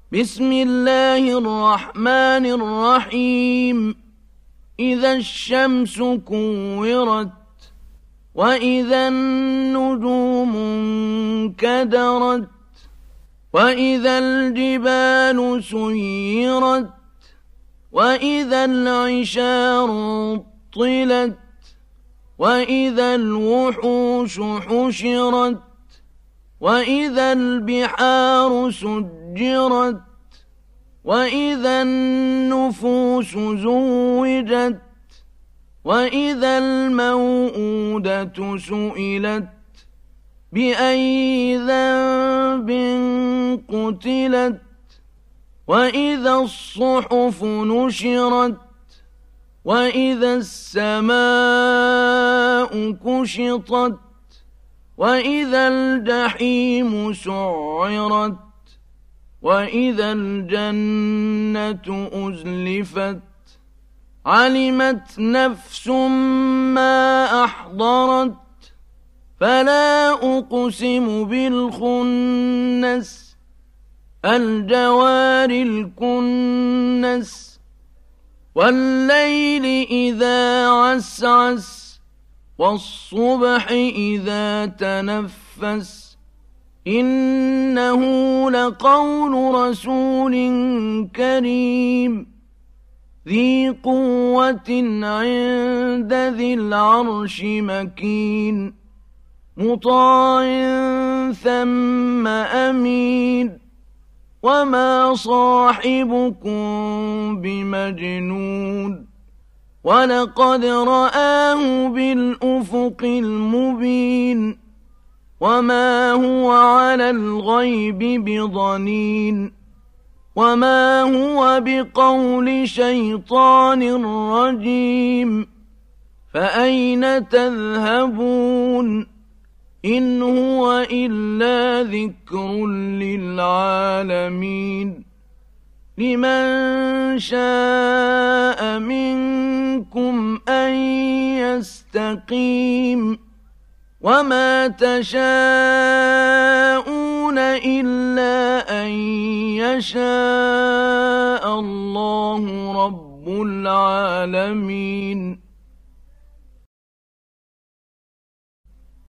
بسم الله الرحمن الرحيم إذا الشمس كورت وإذا النجوم انكدرت وإذا الجبال سيرت وإذا العشار عطلت وإذا الوحوش حشرت وإذا البحار سجرت وإذا النفوس زوجت وإذا الموءودة سئلت بأي ذنب قتلت وإذا الصحف نشرت وإذا السماء كشطت وإذا الجحيم سعرت وإذا الجنة أزلفت علمت نفس ما أحضرت فلا أقسم بالخنس الجوار الكنس والليل إذا عسعس والصبح إذا تنفس إنه لقول رسول كريم ذي قوة عند ذي العرش مكين مطاع ثم أمين وما صاحبكم بمجنون ولقد رآه بالأفق المبين وما هو على الغيب بضنين وما هو بقول شيطان رجيم فأين تذهبون إن هو إلا ذكر للعالمين لمن شاء منكم أن يستقيم وما تشاءون إلا أن يشاء الله رب العالمين